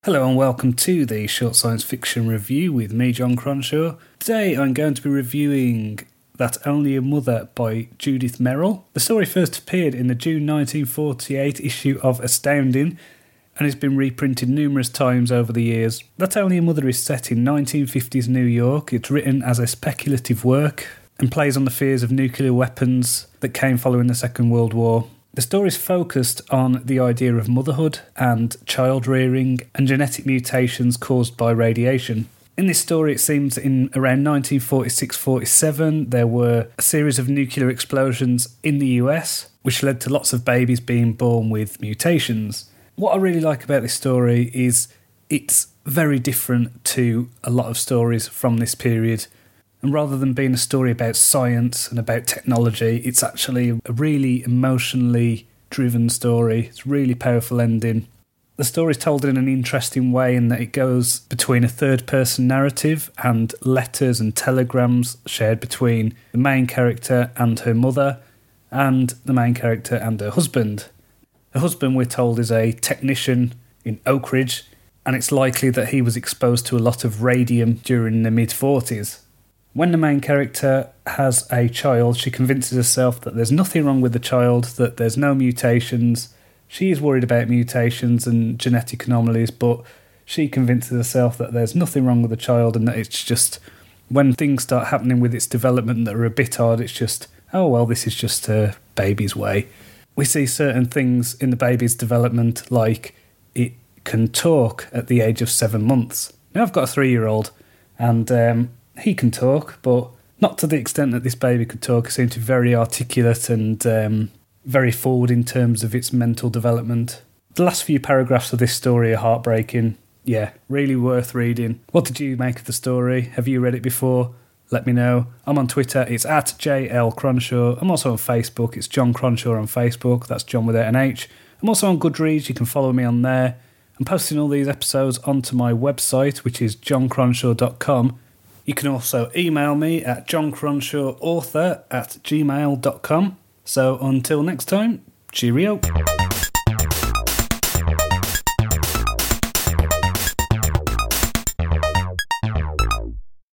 Hello and welcome to the Short Science Fiction Review with me, John Cronshaw. Today I'm going to be reviewing That Only a Mother by Judith Merril. The story first appeared in the June 1948 issue of Astounding and has been reprinted numerous times over the years. That Only a Mother is set in 1950s New York. It's written as a speculative work and plays on the fears of nuclear weapons that came following the Second World War. The story is focused on the idea of motherhood and child rearing and genetic mutations caused by radiation. In this story, it seems in around 1946-47, there were a series of nuclear explosions in the US, which led to lots of babies being born with mutations. What I really like about this story is it's very different to a lot of stories from this period. And rather than being a story about science and about technology, it's actually a really emotionally driven story. It's a really powerful ending. The story is told in an interesting way in that it goes between a third-person narrative and letters and telegrams shared between the main character and her mother, and the main character and her husband. Her husband, we're told, is a technician in Oak Ridge, and it's likely that he was exposed to a lot of radium during the mid-40s. When the main character has a child, she convinces herself that there's nothing wrong with the child, that there's no mutations. She is worried about mutations and genetic anomalies, but she convinces herself that there's nothing wrong with the child and that it's just, when things start happening with its development that are a bit odd, it's just, oh well, this is just a baby's way. We see certain things in the baby's development, like it can talk at the age of 7 months. Now I've got a 3-year-old, and he can talk, but not to the extent that this baby could talk. It seemed to be very articulate and very forward in terms of its mental development. The last few paragraphs of this story are heartbreaking. Yeah, really worth reading. What did you make of the story? Have you read it before? Let me know. I'm on Twitter. It's at JL Cronshaw. I'm also on Facebook. It's John Cronshaw on Facebook. That's John without an H. I'm also on Goodreads. You can follow me on there. I'm posting all these episodes onto my website, which is johncronshaw.com. You can also email me at johncronshawauthor@gmail.com. So until next time, cheerio.